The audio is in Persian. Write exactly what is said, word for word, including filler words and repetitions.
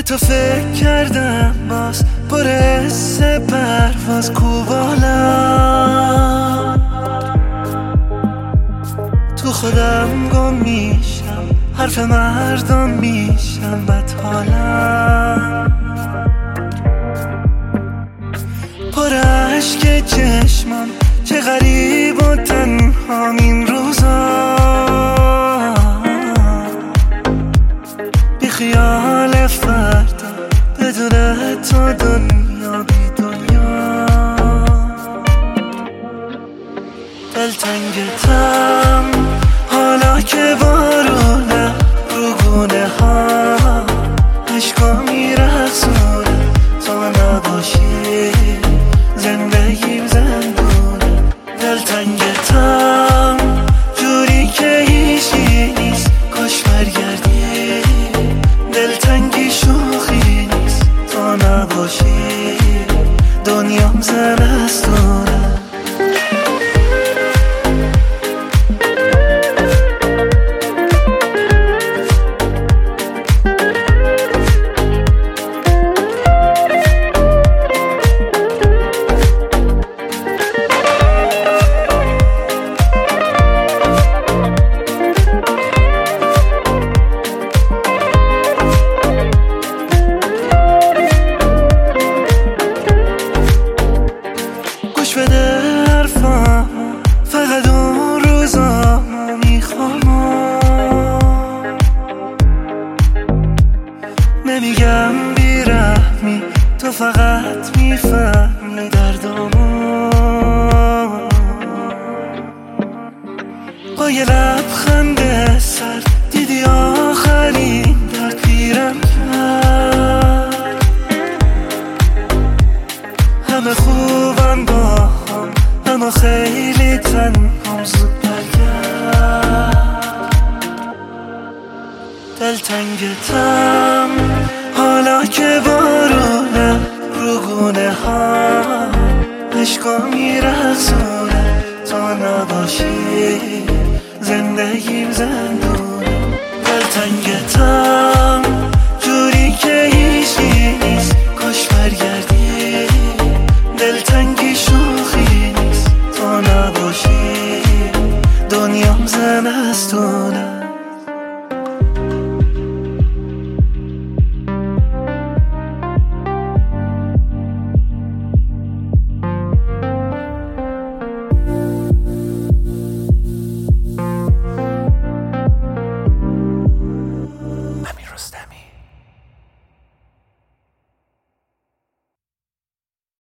تو فکر کردم باز پر حس پرواز کو بالا، تو خودم گم میشم، حرف مردم میشم بد حالم، پر عشق چشمم چه غریب و تنهام این روزا، بی خیال فردا بدون تو دنیا بی دنیا، دلتنگتم حالا که بارونه رو گونه ها عشقا میرقصونه، تو نباشی زندگیم زندونه، دلتنگتم جوری که هیچی نیست کاش برگردی، دلتنگی شوخی نیست تو نباشی دنیام زمستونه. گوش بده حرفامو فقط اون روزامو میخوام، نمیگم بیرحمی تو فقط میفهمی دردامو، با یه لبخند سر دیدی آخرین درد پیرم کرد، همه خوبم با هم اما خیلی تنهام زود برگرد، دلتنگتم حالا که بارونه رو گونه ها عشقا میرقصونه، تو نباشی زندگیم زنده